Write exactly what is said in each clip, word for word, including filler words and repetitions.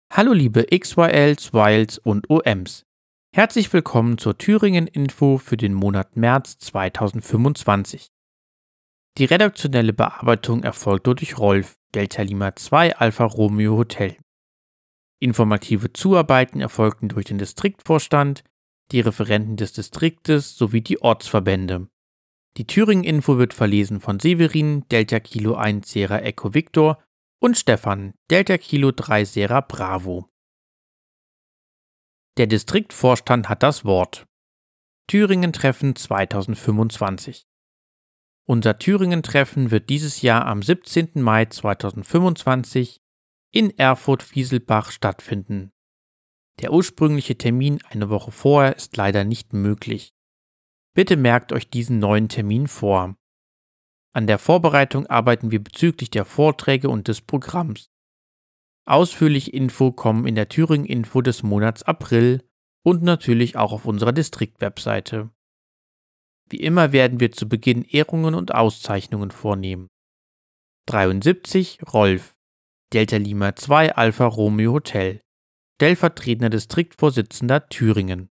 Hallo liebe X Y Ls, Yls und O Ms. Herzlich willkommen zur Thüringen-Info für den Monat März zweitausendfünfundzwanzig. Die redaktionelle Bearbeitung erfolgt durch Rolf, Delta Lima zwei Alpha Romeo Hotel. Informative Zuarbeiten erfolgten durch den Distriktvorstand, die Referenten des Distriktes sowie die Ortsverbände. Die Thüringen-Info wird verlesen von Severin, Delta Kilo eins Sierra Echo Victor und Stefan, Delta Kilo drei Sierra Bravo. Der Distriktvorstand hat das Wort. Thüringen-Treffen zweitausendfünfundzwanzig. Unser Thüringen-Treffen wird dieses Jahr am siebzehnten Mai zweitausendfünfundzwanzig in Erfurt-Fieselbach stattfinden. Der ursprüngliche Termin eine Woche vorher ist leider nicht möglich. Bitte merkt euch diesen neuen Termin vor. An der Vorbereitung arbeiten wir bezüglich der Vorträge und des Programms. Ausführliche Info kommen in der Thüringen-Info des Monats April und natürlich auch auf unserer Distrikt-Webseite. Wie immer werden wir zu Beginn Ehrungen und Auszeichnungen vornehmen. dreiundsiebzig Rolf, Delta Lima zwei Alpha Romeo Hotel, stellvertretender Distriktvorsitzender Thüringen.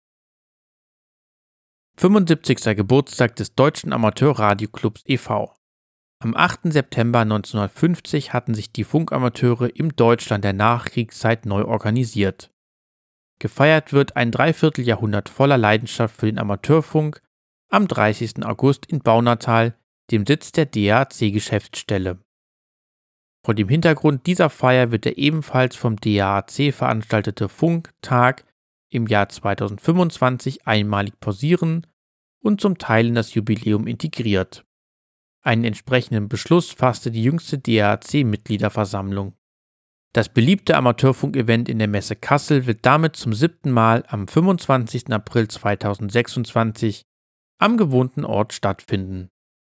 fünfundsiebzigster Geburtstag des Deutschen Amateur-Radio-Clubs e V Am achten September neunzehnhundertfünfzig hatten sich die Funkamateure im Deutschland der Nachkriegszeit neu organisiert. Gefeiert wird ein Dreivierteljahrhundert voller Leidenschaft für den Amateurfunk am dreißigsten August in Baunatal, dem Sitz der D A A C-Geschäftsstelle. Vor dem Hintergrund dieser Feier wird der ebenfalls vom D A A C veranstaltete Funktag im Jahr zweitausendfünfundzwanzig einmalig pausieren und zum Teil in das Jubiläum integriert. Einen entsprechenden Beschluss fasste die jüngste D A A C-Mitgliederversammlung. Das beliebte Amateurfunk-Event in der Messe Kassel wird damit zum siebten Mal am fünfundzwanzigsten April zweitausendsechsundzwanzig am gewohnten Ort stattfinden.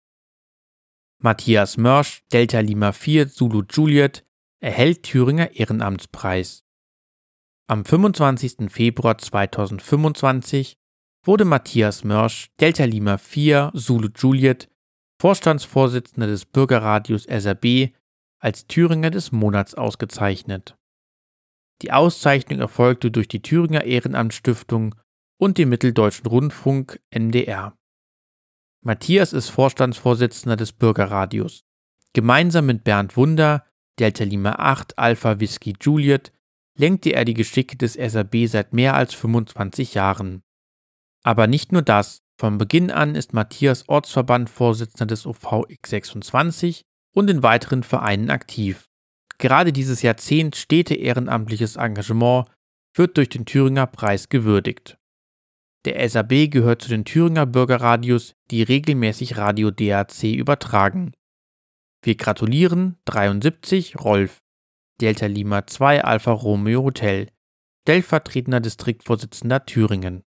Matthias Mörsch, Delta Lima vier Zulu Juliet, erhält Thüringer Ehrenamtspreis. Am fünfundzwanzigsten Februar zweitausendfünfundzwanzig wurde Matthias Mörsch, Delta Lima vier Zulu Juliet, Vorstandsvorsitzender des Bürgerradios S R B, als Thüringer des Monats ausgezeichnet. Die Auszeichnung erfolgte durch die Thüringer Ehrenamtsstiftung und den Mitteldeutschen Rundfunk N D R. Matthias ist Vorstandsvorsitzender des Bürgerradios. Gemeinsam mit Bernd Wunder, Delta Lima acht Alpha Whisky Juliet, lenkte er die Geschicke des S R B seit mehr als fünfundzwanzig Jahren. Aber nicht nur das. Von Beginn an ist Matthias Ortsverbandvorsitzender des O V X sechsundzwanzig und in weiteren Vereinen aktiv. Gerade dieses Jahrzehnt stete ehrenamtliches Engagement wird durch den Thüringer Preis gewürdigt. Der S R B gehört zu den Thüringer Bürgerradios, die regelmäßig Radio D A A C übertragen. Wir gratulieren dreiundsiebzig Rolf, Delta Lima zwei Alpha Romeo Hotel, stellvertretender Distriktvorsitzender Thüringen.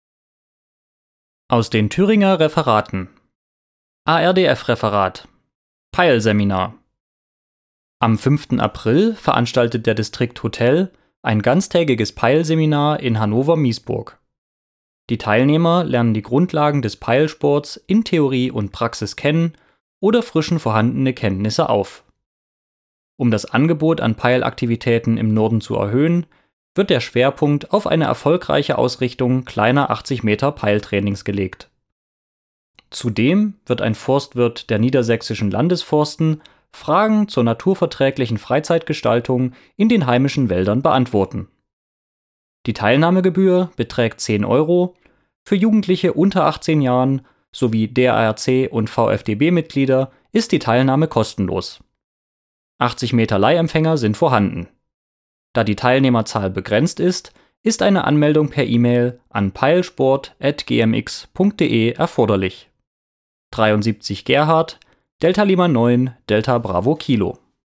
Aus den Thüringer Referaten. A R D F-Referat. Peil-Seminar. Am fünften April veranstaltet der Distrikt Hotel ein ganztägiges Peil-Seminar in Hannover-Miesburg. Die Teilnehmer lernen die Grundlagen des Peilsports in Theorie und Praxis kennen oder frischen vorhandene Kenntnisse auf. Um das Angebot an Peilaktivitäten im Norden zu erhöhen, wird der Schwerpunkt auf eine erfolgreiche Ausrichtung kleiner achtzig Meter Peiltrainings gelegt. Zudem wird ein Forstwirt der Niedersächsischen Landesforsten Fragen zur naturverträglichen Freizeitgestaltung in den heimischen Wäldern beantworten. Die Teilnahmegebühr beträgt zehn Euro, für Jugendliche unter achtzehn Jahren sowie D A R C- und V F D B-Mitglieder ist die Teilnahme kostenlos. achtzig Meter Leihempfänger sind vorhanden. Da die Teilnehmerzahl begrenzt ist, ist eine Anmeldung per E-Mail an peilsport at g m x punkt d e erforderlich. dreiundsiebzig Gerhard, Delta Lima neun, Delta Bravo Kilo.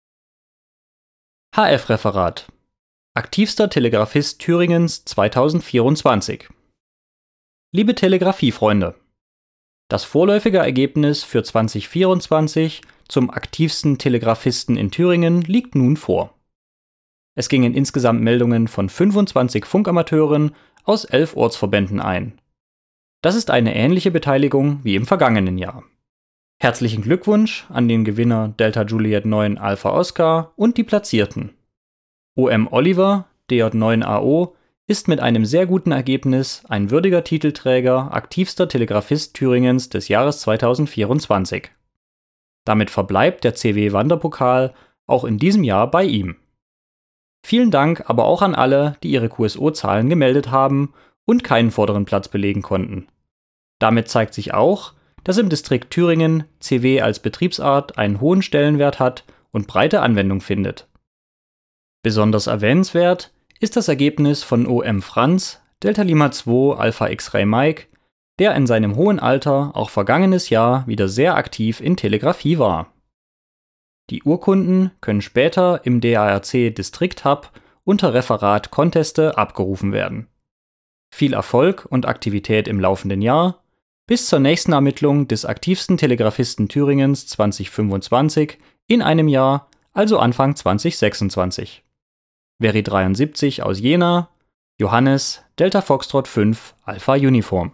H F-Referat. Aktivster Telegrafist Thüringens zweitausendvierundzwanzig. Liebe Telegrafiefreunde, das vorläufige Ergebnis für zweitausendvierundzwanzig zum aktivsten Telegrafisten in Thüringen liegt nun vor. Es gingen insgesamt Meldungen von fünfundzwanzig Funkamateuren aus elf Ortsverbänden ein. Das ist eine ähnliche Beteiligung wie im vergangenen Jahr. Herzlichen Glückwunsch an den Gewinner Delta Juliet neun Alpha Oscar und die Platzierten. O M Oliver, D J neun A O ist mit einem sehr guten Ergebnis ein würdiger Titelträger aktivster Telegrafist Thüringens des Jahres zweitausendvierundzwanzig. Damit verbleibt der C W-Wanderpokal auch in diesem Jahr bei ihm. Vielen Dank aber auch an alle, die ihre Q S O-Zahlen gemeldet haben und keinen vorderen Platz belegen konnten. Damit zeigt sich auch, dass im Distrikt Thüringen C W als Betriebsart einen hohen Stellenwert hat und breite Anwendung findet. Besonders erwähnenswert ist das Ergebnis von O M Franz, Delta Lima zwei Alpha X-Ray Mike, der in seinem hohen Alter auch vergangenes Jahr wieder sehr aktiv in Telegrafie war. Die Urkunden können später im D A R C Distrikt Hub unter Referat Conteste abgerufen werden. Viel Erfolg und Aktivität im laufenden Jahr, bis zur nächsten Ermittlung des aktivsten Telegrafisten Thüringens zweitausendfünfundzwanzig in einem Jahr, also Anfang zweitausendsechsundzwanzig. Veri dreiundsiebzig aus Jena, Johannes, Delta Foxtrot fünf, Alpha Uniform.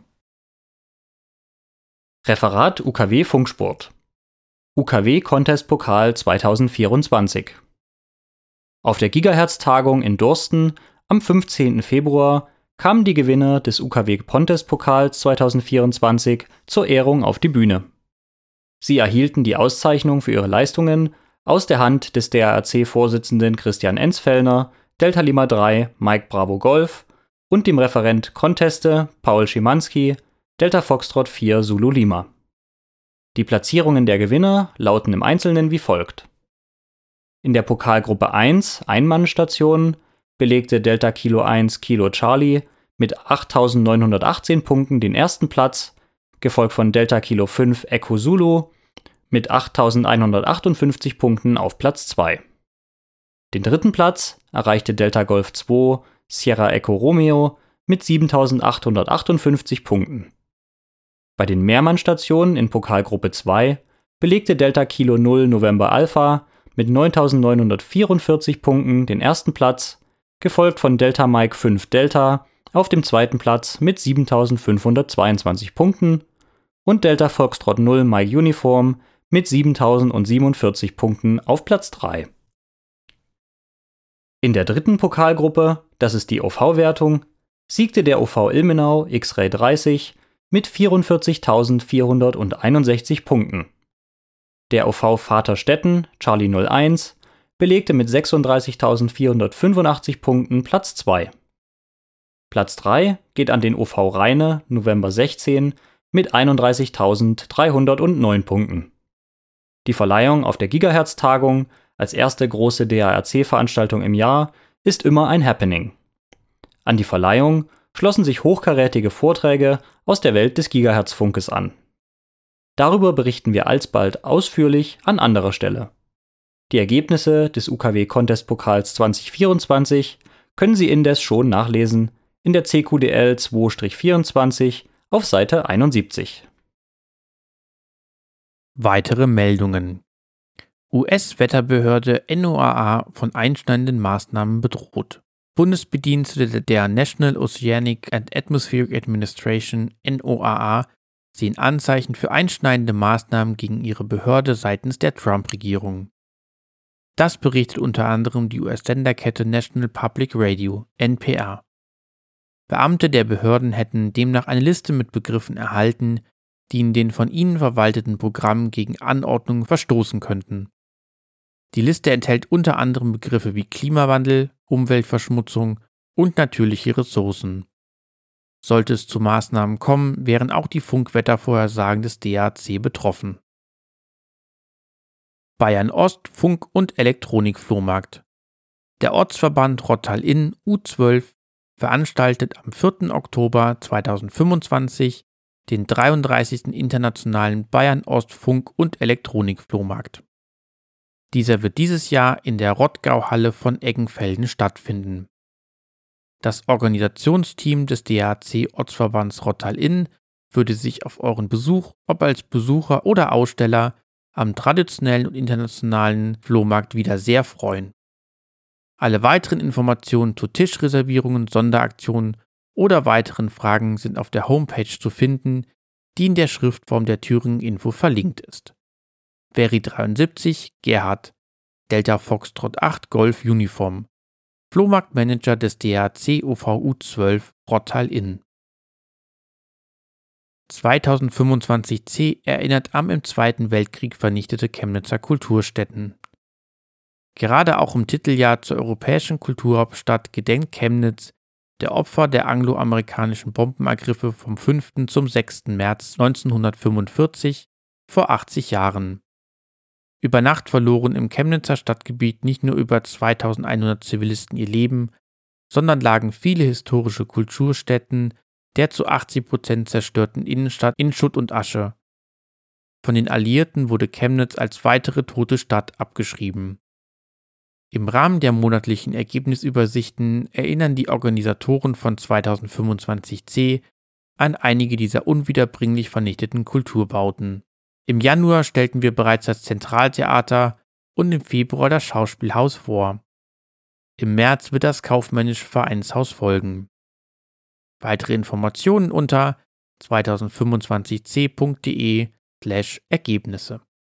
Referat U K W Funksport. U K W Contest Pokal zweitausendvierundzwanzig. Auf der Gigahertz-Tagung in Dorsten am fünfzehnten Februar kamen die Gewinner des U K W Contest Pokals zweitausendvierundzwanzig zur Ehrung auf die Bühne. Sie erhielten die Auszeichnung für ihre Leistungen aus der Hand des D A R C-Vorsitzenden Christian Enzfellner, Delta Lima drei, Mike Bravo Golf und dem Referent Conteste Paul Schimanski, Delta Foxtrot vier Zulu Lima. Die Platzierungen der Gewinner lauten im Einzelnen wie folgt. In der Pokalgruppe eins Einmannstationen belegte Delta Kilo eins Kilo Charlie mit achttausendneunhundertachtzehn Punkten den ersten Platz, gefolgt von Delta Kilo fünf Echo Zulu mit achttausendeinhundertachtundfünfzig Punkten auf Platz zwei. Den dritten Platz erreichte Delta Golf zwei Sierra Echo Romeo mit siebentausendachthundertachtundfünfzig Punkten. Bei den Mehrmannstationen in Pokalgruppe zwei belegte Delta Kilo null November Alpha mit neuntausendneunhundertvierundvierzig Punkten den ersten Platz, gefolgt von Delta Mike fünf Delta auf dem zweiten Platz mit siebentausendfünfhundertzweiundzwanzig Punkten und Delta Foxtrot null Mike Uniform mit siebentausendsiebenundvierzig Punkten auf Platz drei. In der dritten Pokalgruppe, das ist die O V-Wertung, siegte der O V Ilmenau X-Ray dreißig mit vierundvierzigtausendvierhunderteinundsechzig Punkten. Der O V Vaterstetten Charlie null eins belegte mit sechsunddreißigtausendvierhundertfünfundachtzig Punkten Platz zwei. Platz drei geht an den O V Rheine November sechzehn mit einunddreißigtausenddreihundertneun Punkten. Die Verleihung auf der Gigahertz-Tagung als erste große D A R C-Veranstaltung im Jahr ist immer ein Happening. An die Verleihung schlossen sich hochkarätige Vorträge aus der Welt des Gigahertz-Funkes an. Darüber berichten wir alsbald ausführlich an anderer Stelle. Die Ergebnisse des U K W Contest Pokals zweitausendvierundzwanzig können Sie indes schon nachlesen in der C Q D L zwei vierundzwanzig auf Seite einundsiebzig. Weitere Meldungen. U S-Wetterbehörde N O A A von einschneidenden Maßnahmen bedroht. Bundesbedienstete der National Oceanic and Atmospheric Administration N O A A sehen Anzeichen für einschneidende Maßnahmen gegen ihre Behörde seitens der Trump-Regierung. Das berichtet unter anderem die U S-Senderkette National Public Radio, N P R. Beamte der Behörden hätten demnach eine Liste mit Begriffen erhalten, die in den von ihnen verwalteten Programmen gegen Anordnungen verstoßen könnten. Die Liste enthält unter anderem Begriffe wie Klimawandel, Umweltverschmutzung und natürliche Ressourcen. Sollte es zu Maßnahmen kommen, wären auch die Funkwettervorhersagen des D A C betroffen. Bayern Ost Funk- und Elektronik-Flohmarkt. Der Ortsverband Rottal-Inn U zwölf veranstaltet am vierten Oktober zweitausendfünfundzwanzig den dreiunddreißigsten Internationalen Bayern Ost Funk- und Elektronik-Flohmarkt. Dieser wird dieses Jahr in der Rottgau-Halle von Eggenfelden stattfinden. Das Organisationsteam des D A C-Ortsverbands Rottal-Inn würde sich auf euren Besuch, ob als Besucher oder Aussteller, am traditionellen und internationalen Flohmarkt wieder sehr freuen. Alle weiteren Informationen zu Tischreservierungen, Sonderaktionen oder weiteren Fragen sind auf der Homepage zu finden, die in der Schriftform der Thüringen Info verlinkt ist. Veri dreiundsiebzig Gerhard, Delta Foxtrot acht Golf Uniform, Flohmarktmanager des D A C O V U zwölf Rottal-Inn. zweitausendfünfundzwanzig C erinnert am im Zweiten Weltkrieg vernichtete Chemnitzer Kulturstätten. Gerade auch im Titeljahr zur europäischen Kulturhauptstadt gedenkt Chemnitz der Opfer der anglo-amerikanischen Bombenangriffe vom fünften zum sechsten März neunzehnhundertfünfundvierzig vor achtzig Jahren. Über Nacht verloren im Chemnitzer Stadtgebiet nicht nur über zweitausendeinhundert Zivilisten ihr Leben, sondern lagen viele historische Kulturstätten der zu achtzig Prozent zerstörten Innenstadt in Schutt und Asche. Von den Alliierten wurde Chemnitz als weitere tote Stadt abgeschrieben. Im Rahmen der monatlichen Ergebnisübersichten erinnern die Organisatoren von zweitausendfünfundzwanzig C an einige dieser unwiederbringlich vernichteten Kulturbauten. Im Januar stellten wir bereits das Zentraltheater und im Februar das Schauspielhaus vor. Im März wird das kaufmännische Vereinshaus folgen. Weitere Informationen unter zweitausendfünfundzwanzig c punkt de slash Ergebnisse.